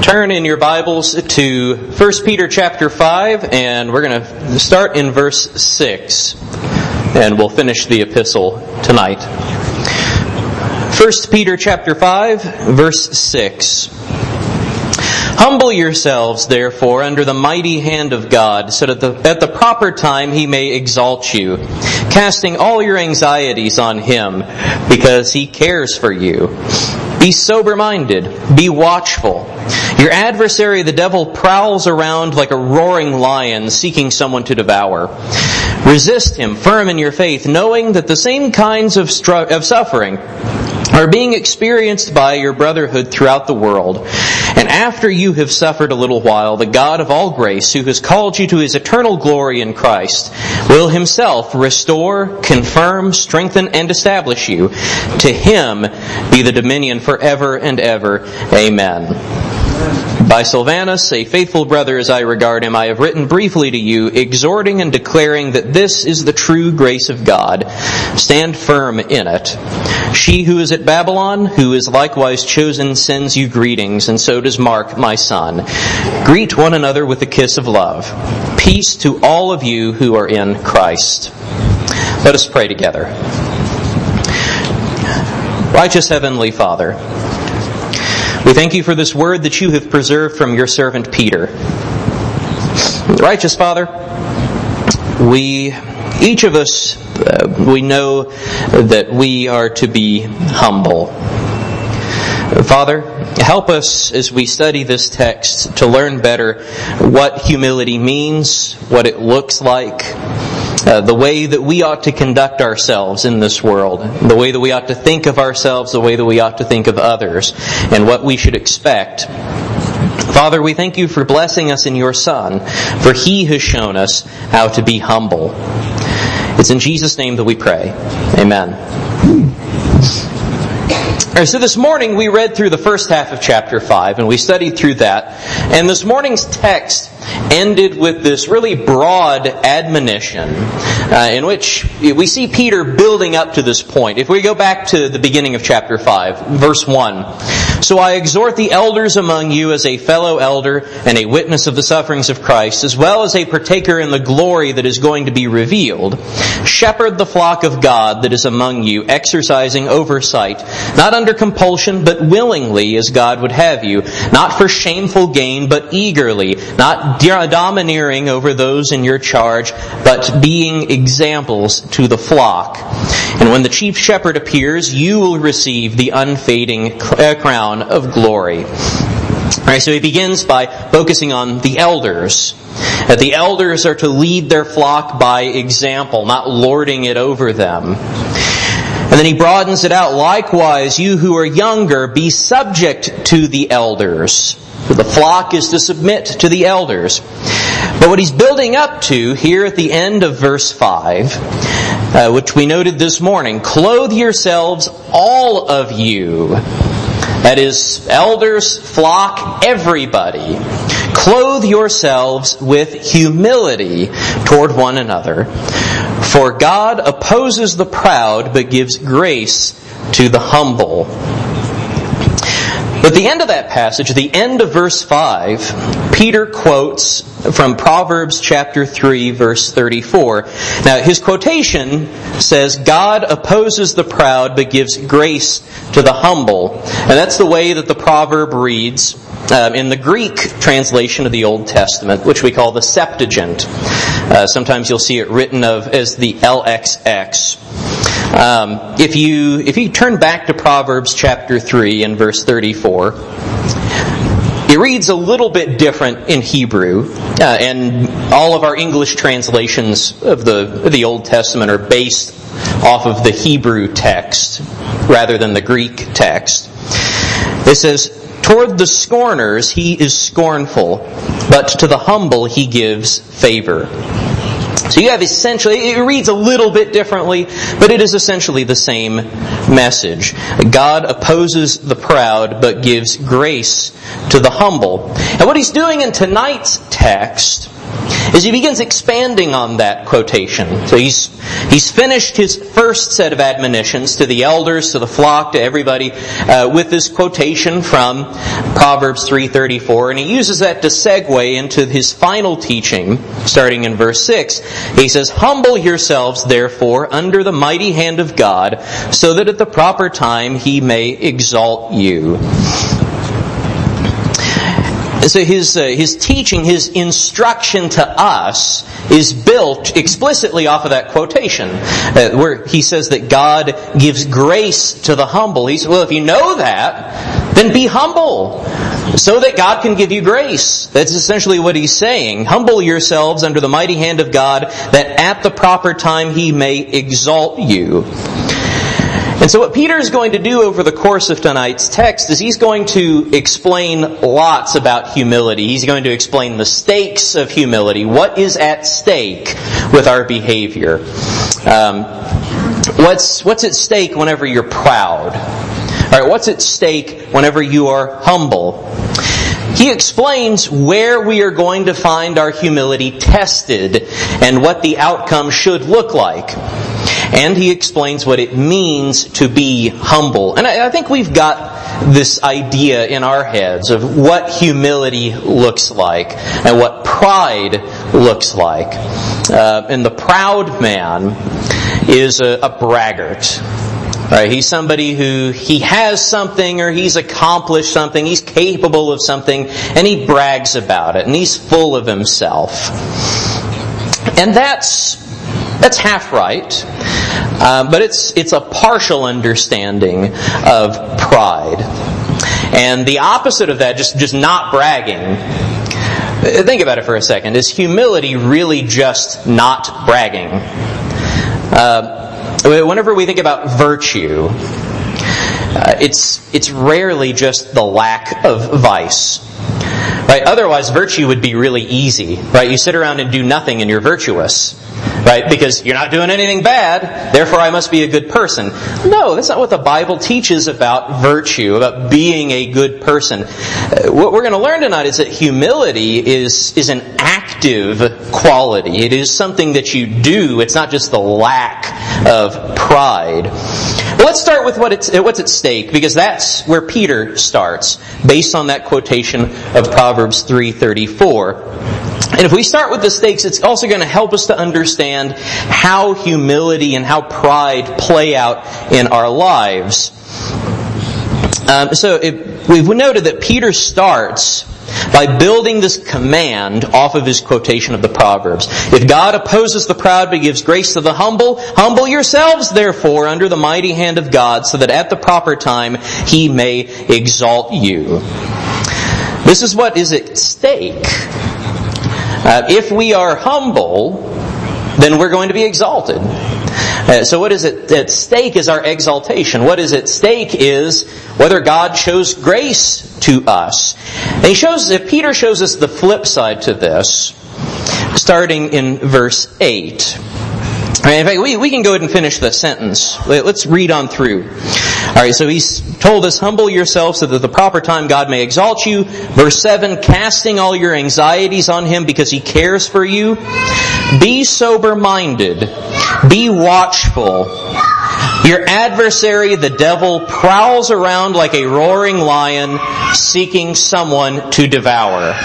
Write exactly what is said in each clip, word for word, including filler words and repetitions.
Turn in your Bibles to First Peter chapter five, and we're going to start in verse six, and we'll finish the epistle tonight. First Peter chapter five, verse six. Humble yourselves, therefore, under the mighty hand of God, so that the, at the proper time He may exalt you, casting all your anxieties on Him, because He cares for you. Be sober-minded, be watchful. Your adversary, the devil, prowls around like a roaring lion, seeking someone to devour. Resist him, firm in your faith, knowing that the same kinds of, stru- of suffering are being experienced by your brotherhood throughout the world. And after you have suffered a little while, the God of all grace, who has called you to His eternal glory in Christ, will Himself restore, confirm, strengthen, and establish you. To Him be the dominion forever and ever. Amen. By Silvanus, a faithful brother as I regard him, I have written briefly to you, exhorting and declaring that this is the true grace of God. Stand firm in it. She who is at Babylon, who is likewise chosen, sends you greetings, and so does Mark, my son. Greet one another with a kiss of love. Peace to all of you who are in Christ. Let us pray together. Righteous Heavenly Father, we thank you for this word that you have preserved from your servant Peter. Righteous Father, we, each of us, uh, we know that we are to be humble. Father, help us as we study this text to learn better what humility means, what it looks like, Uh, the way that we ought to conduct ourselves in this world, the way that we ought to think of ourselves, the way that we ought to think of others, and what we should expect. Father, we thank you for blessing us in your Son, for He has shown us how to be humble. It's in Jesus' name that we pray. Amen. All right, so this morning we read through the first half of chapter five, and we studied through that. And this morning's text ended with this really broad admonition uh, in which we see Peter building up to this point. If we go back to the beginning of chapter five, verse one. So I exhort the elders among you as a fellow elder and a witness of the sufferings of Christ, as well as a partaker in the glory that is going to be revealed. Shepherd the flock of God that is among you, exercising oversight, not under compulsion, but willingly, as God would have you, not for shameful gain, but eagerly, not domineering over those in your charge, but being examples to the flock. And when the chief shepherd appears, you will receive the unfading crown of glory. All right, so he begins by focusing on the elders. That the elders are to lead their flock by example, not lording it over them. And then he broadens it out. Likewise, you who are younger, be subject to the elders. The flock is to submit to the elders. But what he's building up to here at the end of verse five, uh, which we noted this morning, clothe yourselves, all of you. That is, elders, flock, everybody. Clothe yourselves with humility toward one another. For God opposes the proud, but gives grace to the humble. At the end of that passage, at the end of verse five, Peter quotes from Proverbs chapter three, verse thirty-four. Now, his quotation says, God opposes the proud, but gives grace to the humble. And that's the way that the proverb reads um, in the Greek translation of the Old Testament, which we call the Septuagint. Uh, sometimes you'll see it written of as the L X X. Um, if you if you turn back to Proverbs chapter three and verse thirty-four, it reads a little bit different in Hebrew, uh, and all of our English translations of the the Old Testament are based off of the Hebrew text rather than the Greek text. It says, toward the scorners he is scornful, but to the humble he gives favor. So you have essentially, it reads a little bit differently, but it is essentially the same message. God opposes the proud, but gives grace to the humble. And what he's doing in tonight's text is he begins expanding on that quotation. So he's he's finished his first set of admonitions to the elders, to the flock, to everybody, uh, with this quotation from Proverbs three thirty-four, and he uses that to segue into his final teaching, starting in verse six. He says, "Humble yourselves, therefore, under the mighty hand of God, so that at the proper time he may exalt you." So his uh, his teaching, his instruction to us is built explicitly off of that quotation, uh, where he says that God gives grace to the humble. He says, well, if you know that, then be humble, so that God can give you grace. That's essentially what he's saying. Humble yourselves under the mighty hand of God, that at the proper time he may exalt you. And so what Peter is going to do over the course of tonight's text is he's going to explain lots about humility. He's going to explain the stakes of humility. What is at stake with our behavior? Um, what's what's at stake whenever you're proud? All right, what's at stake whenever you are humble? He explains where we are going to find our humility tested and what the outcome should look like. And he explains what it means to be humble. And I, I think we've got this idea in our heads of what humility looks like and what pride looks like. Uh, and the proud man is a, a braggart. Right? He's somebody who he has something or he's accomplished something, he's capable of something, and he brags about it, and he's full of himself. And that's that's half right. Uh, but it's it's a partial understanding of pride. And the opposite of that, just, just not bragging. Think about it for a second. Is humility really just not bragging? Uh, whenever we think about virtue, uh, it's it's rarely just the lack of vice. Right? Otherwise, virtue would be really easy. Right? You sit around and do nothing and you're virtuous. Right? Because you're not doing anything bad, therefore I must be a good person. No, that's not what the Bible teaches about virtue, about being a good person. What we're going to learn tonight is that humility is, is an active quality. It is something that you do. It's not just the lack of pride. Well, let's start with what it's, what's at stake, because that's where Peter starts, based on that quotation of Proverbs three thirty-four. And if we start with the stakes, it's also going to help us to understand how humility and how pride play out in our lives. Um, so it, we've noted that Peter starts by building this command off of his quotation of the Proverbs. If God opposes the proud but gives grace to the humble, humble yourselves therefore under the mighty hand of God, so that at the proper time he may exalt you. This is what is at stake. Uh, if we are humble, then we're going to be exalted. Uh, so what is at, at stake is our exaltation. What is at stake is whether God shows grace to us. And he shows, if Peter shows us the flip side to this, starting in verse eight. Right, in fact, we, we can go ahead and finish the sentence. Let's read on through. Alright, so he's told us, humble yourselves so that at the proper time God may exalt you. Verse seven, casting all your anxieties on him because he cares for you. Be sober-minded. Be watchful. Your adversary, the devil, prowls around like a roaring lion, seeking someone to devour.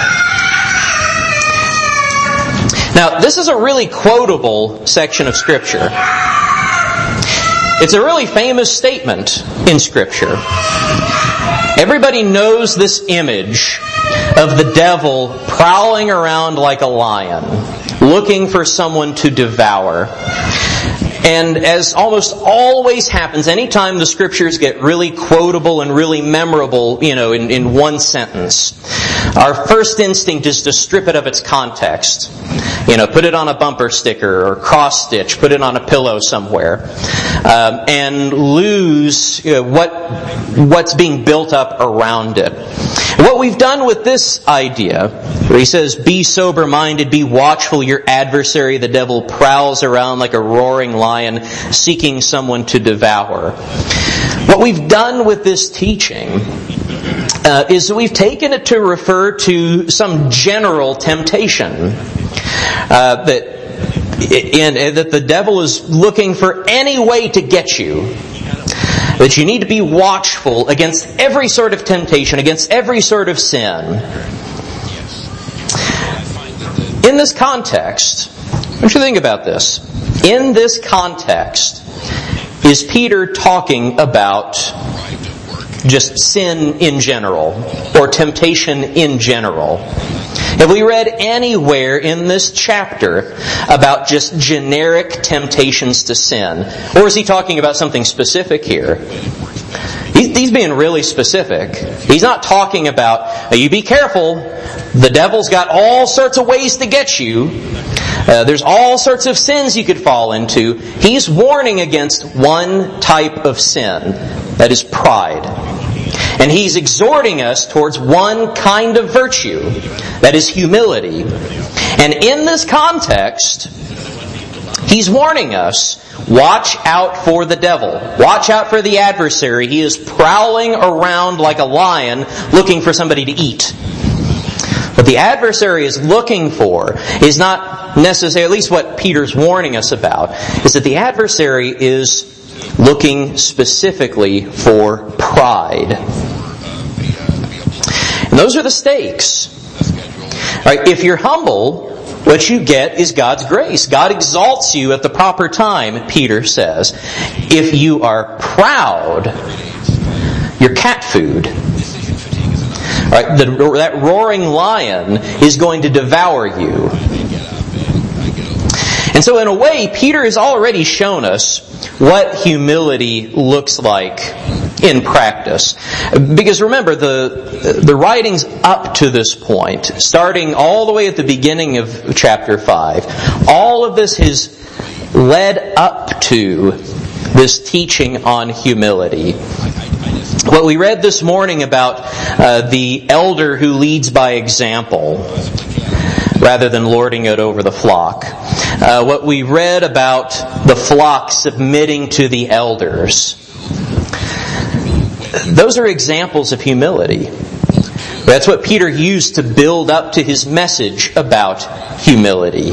Now, this is a really quotable section of Scripture. It's a really famous statement in Scripture. Everybody knows this image of the devil prowling around like a lion, looking for someone to devour. And as almost always happens, anytime the Scriptures get really quotable and really memorable, you know, in, in one sentence, our first instinct is to strip it of its context. You know, put it on a bumper sticker or cross stitch, put it on a pillow somewhere, um, and lose you know, what what's being built up around it. What we've done with this idea, where he says, be sober-minded, be watchful, your adversary, the devil, prowls around like a roaring lion, seeking someone to devour. What we've done with this teaching uh, is that we've taken it to refer to some general temptation uh, that in, that the devil is looking for any way to get you. That you need to be watchful against every sort of temptation, against every sort of sin. In this context, what do you think about this? In this context, is Peter talking about just sin in general, or temptation in general? Have we read anywhere in this chapter about just generic temptations to sin? Or is he talking about something specific here? He's being really specific. He's not talking about, you be careful, the devil's got all sorts of ways to get you. Uh, there's all sorts of sins you could fall into. He's warning against one type of sin, that is pride. And he's exhorting us towards one kind of virtue, that is humility. And in this context, he's warning us, watch out for the devil. Watch out for the adversary. He is prowling around like a lion looking for somebody to eat. What the adversary is looking for is not necessarily, at least what Peter's warning us about, is that the adversary is looking specifically for pride. And those are the stakes. All right, if you're humble, what you get is God's grace. God exalts you at the proper time, Peter says. If you are proud, you're cat food. All right, the, that roaring lion is going to devour you. And so in a way, Peter has already shown us what humility looks like in practice. Because remember, the the writings up to this point, starting all the way at the beginning of chapter five, all of this has led up to this teaching on humility. What we read this morning about uh, the elder who leads by example, rather than lording it over the flock. Uh, what we read about the flock submitting to the elders. Those are examples of humility. That's what Peter used to build up to his message about humility.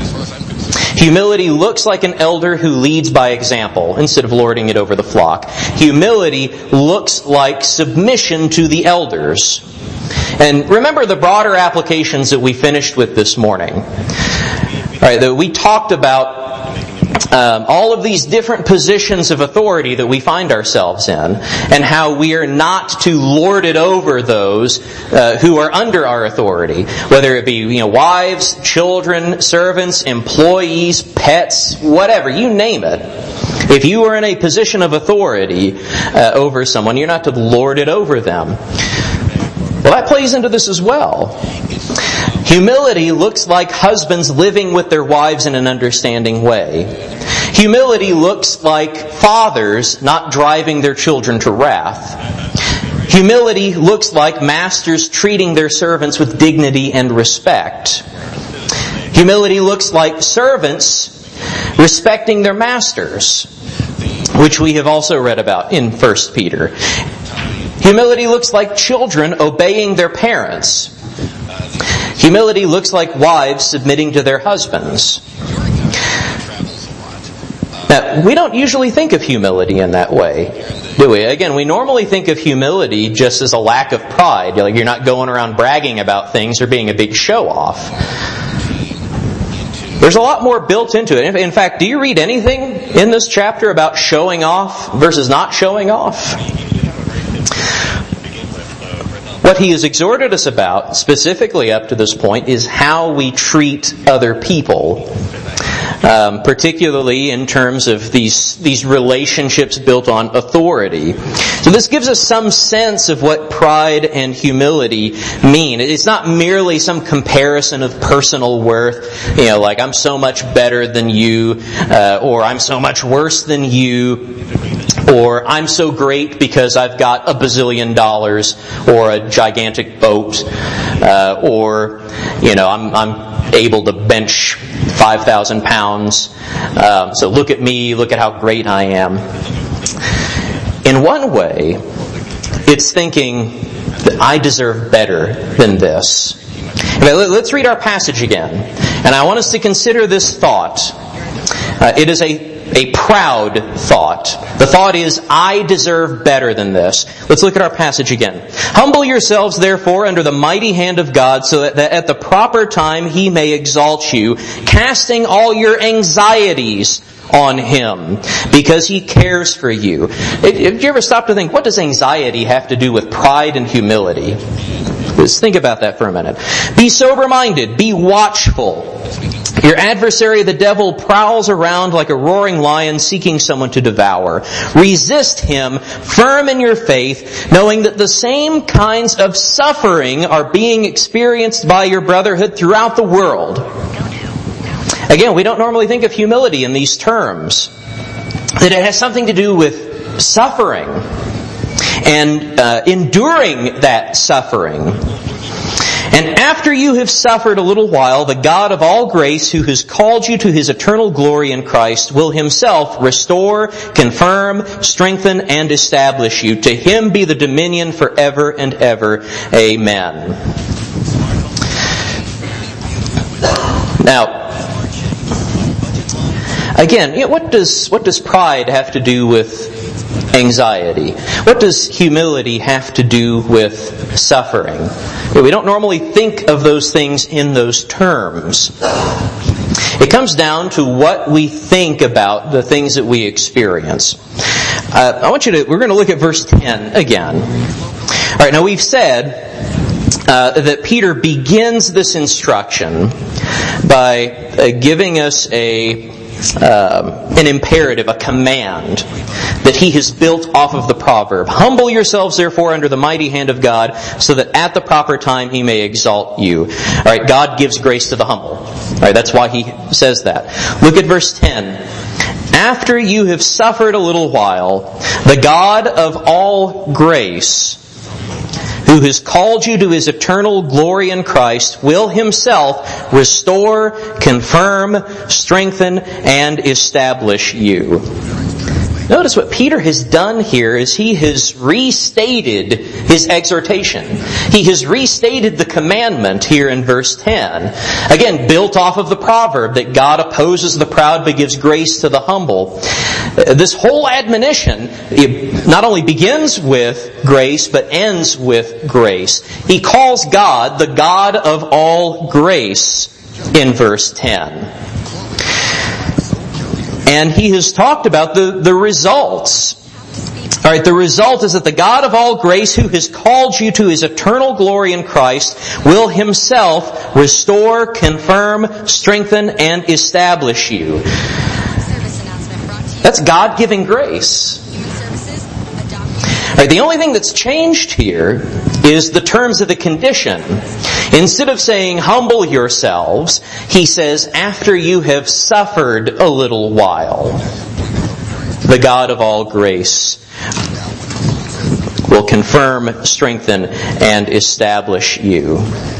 Humility looks like an elder who leads by example instead of lording it over the flock. Humility looks like submission to the elders. And remember the broader applications that we finished with this morning. All right, that we talked about um, all of these different positions of authority that we find ourselves in, and how we are not to lord it over those uh, who are under our authority, whether it be you know wives, children, servants, employees, pets, whatever, you name it. If you are in a position of authority uh, over someone, you're not to lord it over them. Well, that plays into this as well. Humility looks like husbands living with their wives in an understanding way. Humility looks like fathers not driving their children to wrath. Humility looks like masters treating their servants with dignity and respect. Humility looks like servants respecting their masters, which we have also read about in First Peter. Humility looks like children obeying their parents. Humility looks like wives submitting to their husbands. Now, we don't usually think of humility in that way, do we? Again, we normally think of humility just as a lack of pride. Like you're not going around bragging about things or being a big show-off. There's a lot more built into it. In fact, do you read anything in this chapter about showing off versus not showing off? What he has exhorted us about, specifically up to this point, is how we treat other people. Um, particularly in terms of these these relationships built on authority. So this gives us some sense of what pride and humility mean. It's not merely some comparison of personal worth, you know, like I'm so much better than you, uh, or I'm so much worse than you. Or I'm so great because I've got a bazillion dollars, or a gigantic boat, uh, or, you know, I'm, I'm able to bench five thousand pounds. Um, so look at me, look at how great I am. In one way, it's thinking that I deserve better than this. Let's read our passage again. And I want us to consider this thought. Uh, it is a A proud thought. The thought is, I deserve better than this. Let's look at our passage again. Humble yourselves, therefore, under the mighty hand of God, so that at the proper time He may exalt you, casting all your anxieties on Him, because He cares for you. Have you ever stopped to think, what does anxiety have to do with pride and humility? Just think about that for a minute. Be sober-minded. Be watchful. Your adversary, the devil, prowls around like a roaring lion seeking someone to devour. Resist him, firm in your faith, knowing that the same kinds of suffering are being experienced by your brotherhood throughout the world. Again, we don't normally think of humility in these terms. That it has something to do with suffering and uh, enduring that suffering. And after you have suffered a little while, the God of all grace, who has called you to His eternal glory in Christ, will Himself restore, confirm, strengthen, and establish you. To Him be the dominion forever and ever. Amen. Now, again, you know, what does what does pride have to do with anxiety? What does humility have to do with suffering? We don't normally think of those things in those terms. It comes down to what we think about the things that we experience. Uh, I want you to, we're going to look at verse ten again. All right, now we've said uh, that Peter begins this instruction by uh, giving us a Um, an imperative, a command that he has built off of the proverb. Humble yourselves, therefore, under the mighty hand of God, so that at the proper time He may exalt you. All right, God gives grace to the humble. All right, that's why He says that. Look at verse ten. After you have suffered a little while, the God of all grace, who has called you to His eternal glory in Christ, will Himself restore, confirm, strengthen, and establish you. Notice what Peter has done here is he has restated his exhortation. He has restated the commandment here in verse ten. Again, built off of the proverb that God opposes the proud but gives grace to the humble. This whole admonition, it not only begins with grace but ends with grace. He calls God the God of all grace in verse ten. And he has talked about the, the results. All right, the result is that the God of all grace, who has called you to His eternal glory in Christ, will Himself restore, confirm, strengthen, and establish you. That's God-giving grace. All right, the only thing that's changed here is the terms of the condition. Instead of saying, humble yourselves, he says, after you have suffered a little while, the God of all grace will confirm, strengthen, and establish you.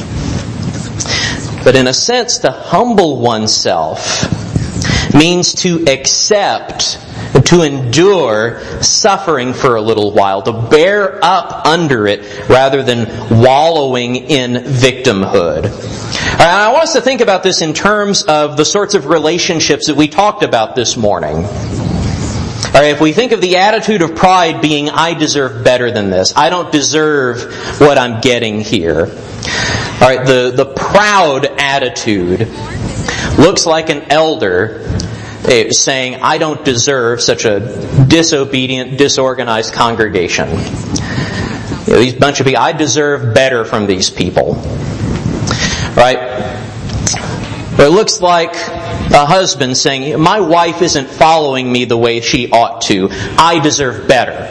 But in a sense, to humble oneself means to accept, to endure suffering for a little while, to bear up under it rather than wallowing in victimhood. And I want us to think about this in terms of the sorts of relationships that we talked about this morning. All right, if we think of the attitude of pride being, I deserve better than this. I don't deserve what I'm getting here. All right, the, the proud attitude looks like an elder saying, I don't deserve such a disobedient, disorganized congregation. You know, these bunch of people, I deserve better from these people. Right? But it looks like a husband saying, my wife isn't following me the way she ought to. I deserve better.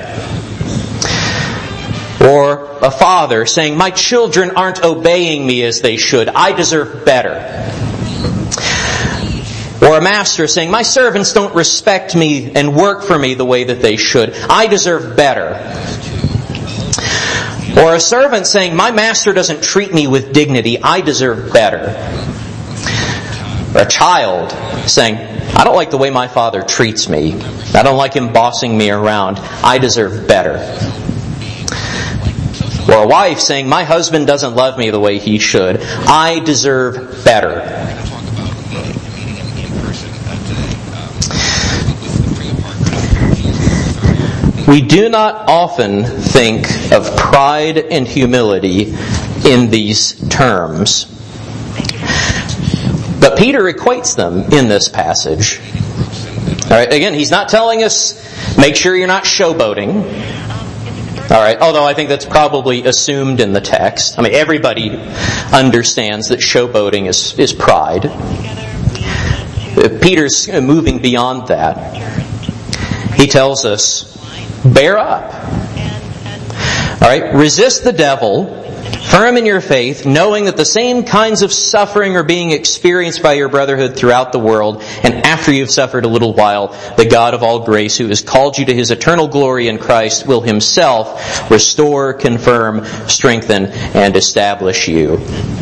Or a father saying, my children aren't obeying me as they should. I deserve better. Or a master saying, my servants don't respect me and work for me the way that they should. I deserve better. Or a servant saying, my master doesn't treat me with dignity. I deserve better. Or a child saying, I don't like the way my father treats me. I don't like him bossing me around. I deserve better. Or a wife saying, my husband doesn't love me the way he should. I deserve better. We do not often think of pride and humility in these terms. But Peter equates them in this passage. All right, again, he's not telling us, make sure you're not showboating. All right, although I think that's probably assumed in the text. I mean, everybody understands that showboating is, is pride. Peter's moving beyond that. He tells us, bear up. All right, resist the devil, firm in your faith, knowing that the same kinds of suffering are being experienced by your brotherhood throughout the world, and after you've suffered a little while, the God of all grace, who has called you to His eternal glory in Christ, will Himself restore, confirm, strengthen, and establish you.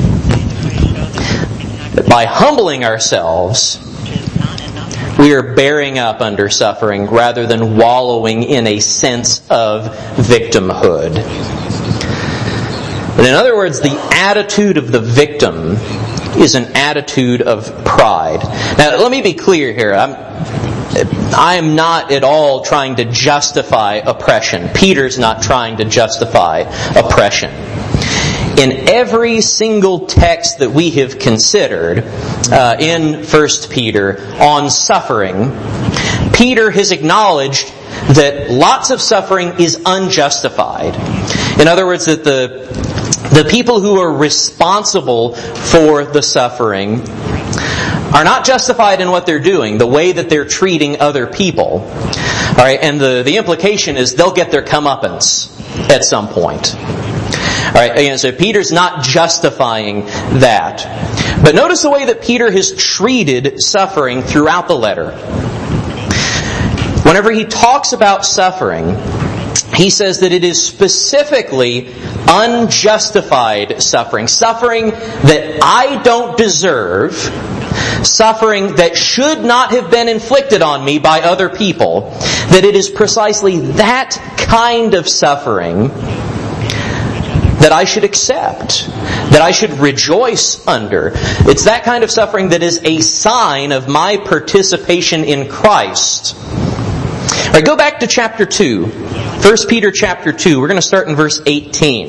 By humbling ourselves, we are bearing up under suffering rather than wallowing in a sense of victimhood. But in other words, the attitude of the victim is an attitude of pride. Now, let me be clear here. I'm, I am not at all trying to justify oppression. Peter's not trying to justify oppression. In every single text that we have considered uh, in First Peter on suffering, Peter has acknowledged that lots of suffering is unjustified. In other words, that the the people who are responsible for the suffering are not justified in what they're doing, the way that they're treating other people. All right, and the, the implication is they'll get their comeuppance at some point. All right, again, so Peter's not justifying that. But notice the way that Peter has treated suffering throughout the letter. Whenever he talks about suffering, he says that it is specifically unjustified suffering. Suffering that I don't deserve. Suffering that should not have been inflicted on me by other people. That it is precisely that kind of suffering that I should accept, that I should rejoice under. It's that kind of suffering that is a sign of my participation in Christ. All right, go back to chapter two. First Peter chapter two. We're going to start in verse eighteen.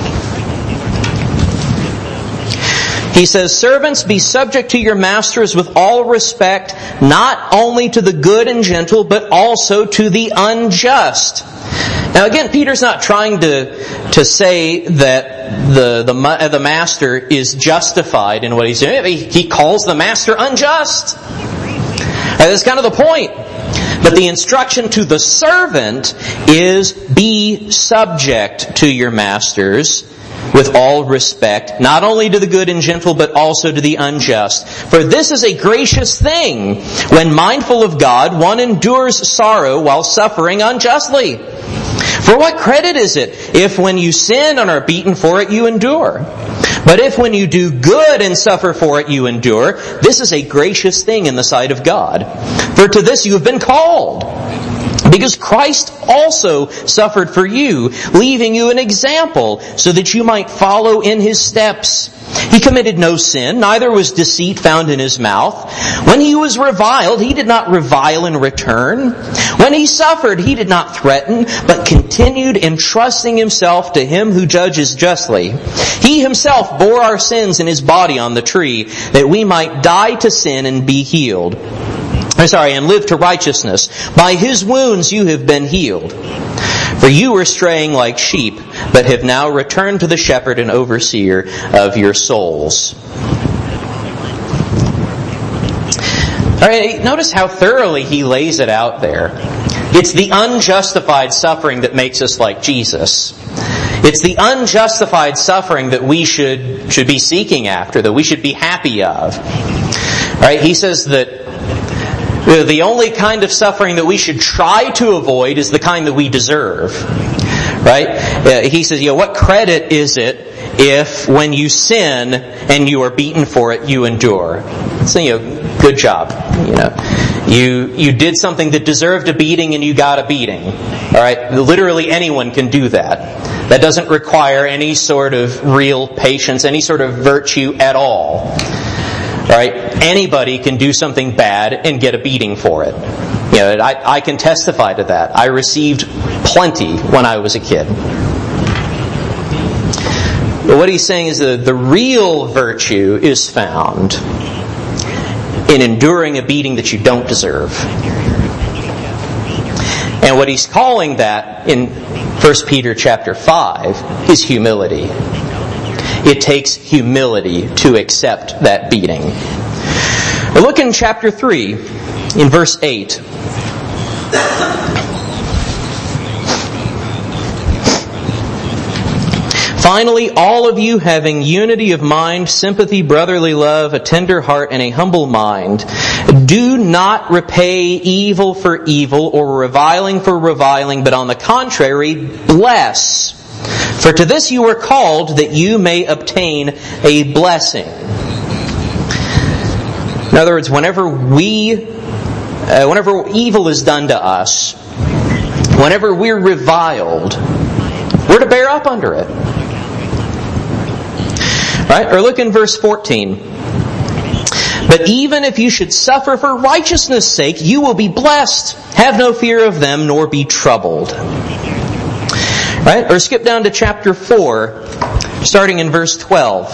He says, servants, be subject to your masters with all respect, not only to the good and gentle, but also to the unjust. Now again, Peter's not trying to to say that the the the master is justified in what he's doing. He calls the master unjust. That's kind of the point. But the instruction to the servant is be subject to your masters with all respect, not only to the good and gentle, but also to the unjust. For this is a gracious thing. When mindful of God, one endures sorrow while suffering unjustly. For what credit is it if when you sin and are beaten for it you endure? But if when you do good and suffer for it you endure, this is a gracious thing in the sight of God. For to this you have been called. Because Christ also suffered for you, leaving you an example, so that you might follow in His steps. He committed no sin, neither was deceit found in His mouth. When He was reviled, He did not revile in return. When He suffered, He did not threaten, but continued entrusting Himself to Him who judges justly. He Himself bore our sins in His body on the tree, that we might die to sin and be healed. I'm sorry, and live to righteousness. By His wounds you have been healed. For you were straying like sheep, but have now returned to the shepherd and overseer of your souls. Alright, notice how thoroughly he lays it out there. It's the unjustified suffering that makes us like Jesus. It's the unjustified suffering that we should, should be seeking after, that we should be happy of. Right? He says that the only kind of suffering that we should try to avoid is the kind that we deserve. Right? Uh, he says, you know, what credit is it if when you sin and you are beaten for it, you endure? So, you know, good job. You know, you you did something that deserved a beating and you got a beating. All right? Literally anyone can do that. That doesn't require any sort of real patience, any sort of virtue at all. All right? Anybody can do something bad and get a beating for it. You know, I, I can testify to that. I received plenty when I was a kid. But what he's saying is that the real virtue is found in enduring a beating that you don't deserve. And what he's calling that in First Peter chapter five is humility. It takes humility to accept that beating. Now look in chapter three, in verse eight. Finally, all of you having unity of mind, sympathy, brotherly love, a tender heart, and a humble mind, do not repay evil for evil or reviling for reviling, but on the contrary, bless. For to this you were called, that you may obtain a blessing. In other words, whenever we, uh, whenever evil is done to us, whenever we're reviled, we're to bear up under it. Right? Or look in verse fourteen. But even if you should suffer for righteousness' sake, you will be blessed. Have no fear of them, nor be troubled. Right? Or skip down to chapter four, starting in verse twelve.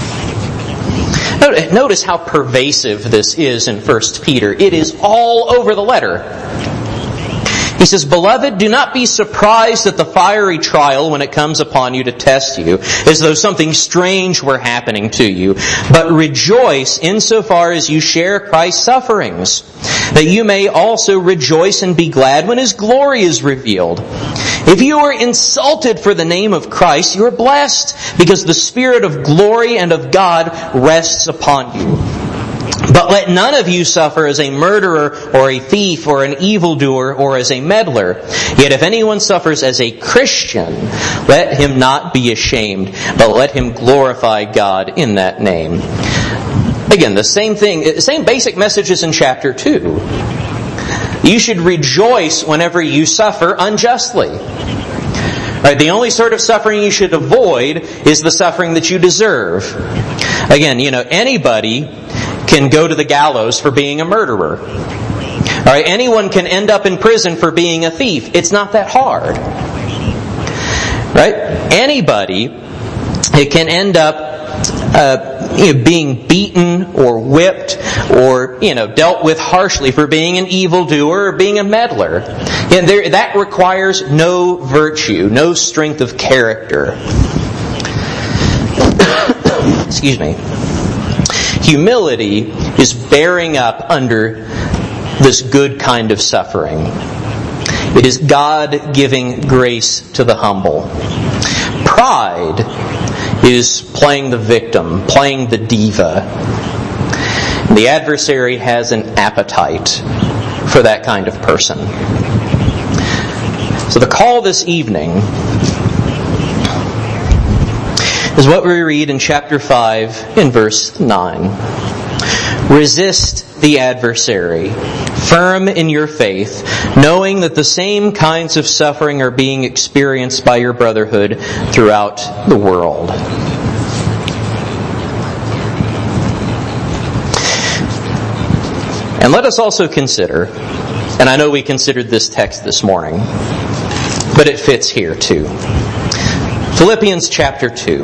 Notice how pervasive this is in First Peter. It is all over the letter. He says, Beloved, do not be surprised at the fiery trial when it comes upon you to test you, as though something strange were happening to you. But rejoice insofar as you share Christ's sufferings, that you may also rejoice and be glad when His glory is revealed. If you are insulted for the name of Christ, you are blessed, because the Spirit of glory and of God rests upon you. But let none of you suffer as a murderer or a thief or an evildoer or as a meddler. Yet if anyone suffers as a Christian, let him not be ashamed, but let him glorify God in that name. Again, the same thing, the same basic messages in chapter two. You should rejoice whenever you suffer unjustly. Right, the only sort of suffering you should avoid is the suffering that you deserve. Again, you know, anybody can go to the gallows for being a murderer. All right, anyone can end up in prison for being a thief. It's not that hard. Right? Anybody it can end up uh, you know, being beaten or whipped or you know dealt with harshly for being an evildoer or being a meddler. And there, that requires no virtue, no strength of character. Excuse me. Humility is bearing up under this good kind of suffering. It is God giving grace to the humble. Pride is playing the victim, playing the diva. The adversary has an appetite for that kind of person. So the call this evening is what we read in chapter five in verse nine. Resist the adversary, firm in your faith, knowing that the same kinds of suffering are being experienced by your brotherhood throughout the world. And let us also consider, and I know we considered this text this morning, but it fits here too. Philippians chapter two.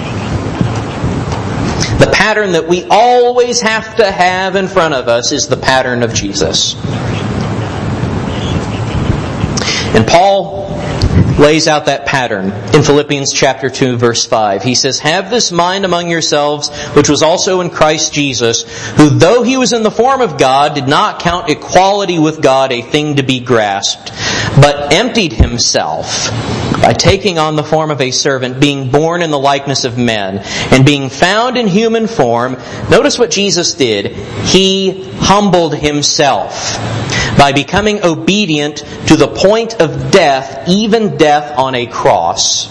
The pattern that we always have to have in front of us is the pattern of Jesus. And Paul lays out that pattern in Philippians chapter two, verse five. He says, Have this mind among yourselves, which was also in Christ Jesus, who though he was in the form of God, did not count equality with God a thing to be grasped, but emptied himself by taking on the form of a servant, being born in the likeness of men, and being found in human form. Notice what Jesus did. He humbled himself by becoming obedient to the point of death, even death on a cross.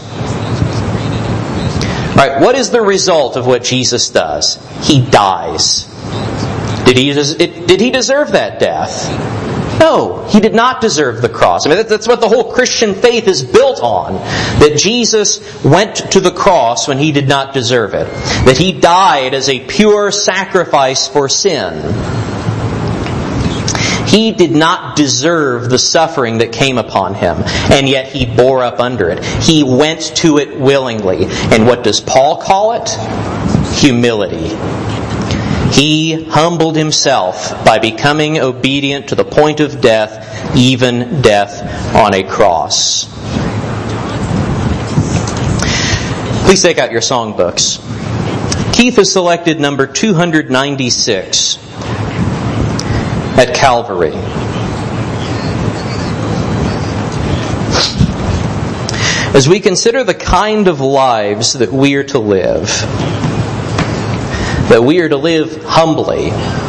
All right, what is the result of what Jesus does? He dies. Did he, did he deserve that death? No, he did not deserve the cross. I mean, that's what the whole Christian faith is built on. That Jesus went to the cross when he did not deserve it. That he died as a pure sacrifice for sin. He did not deserve the suffering that came upon him, and yet he bore up under it. He went to it willingly. And what does Paul call it? Humility. He humbled himself by becoming obedient to the point of death, even death on a cross. Please take out your songbooks. Keith has selected number two ninety-six at Calvary. As we consider the kind of lives that we are to live, that we are to live humbly,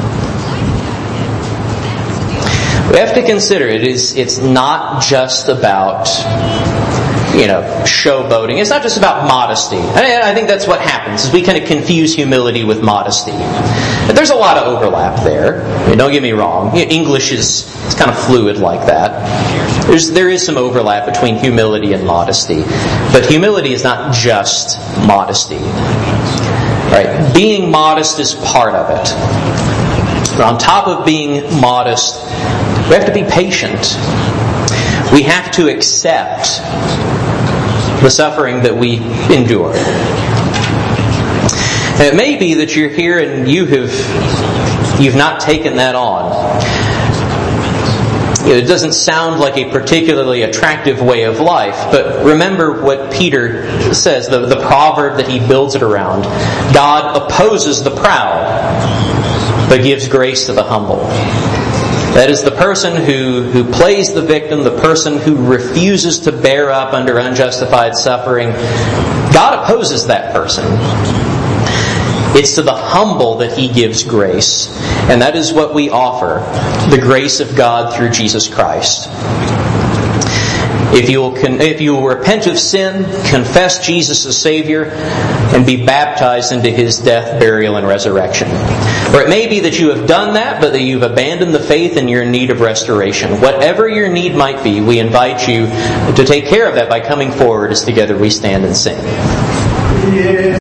we have to consider it is it's not just about, you know, showboating. It's not just about modesty. And I think that's what happens, is we kind of confuse humility with modesty. But there's a lot of overlap there. I mean, don't get me wrong. English is it's kind of fluid like that. There's, there is some overlap between humility and modesty. But humility is not just modesty. Right? Being modest is part of it. But on top of being modest, we have to be patient. We have to accept the suffering that we endure. And it may be that you're here and you have you've not taken that on. It doesn't sound like a particularly attractive way of life, but remember what Peter says, the, the proverb that he builds it around. God opposes the proud, but gives grace to the humble. That is the person who, who plays the victim, the person who refuses to bear up under unjustified suffering. God opposes that person. It's to the humble that He gives grace. And that is what we offer, the grace of God through Jesus Christ. If you will, if you will repent of sin, confess Jesus as Savior, and be baptized into His death, burial, and resurrection. Or it may be that you have done that, but that you've abandoned the faith and you're in need of restoration. Whatever your need might be, we invite you to take care of that by coming forward as together we stand and sing. Yeah.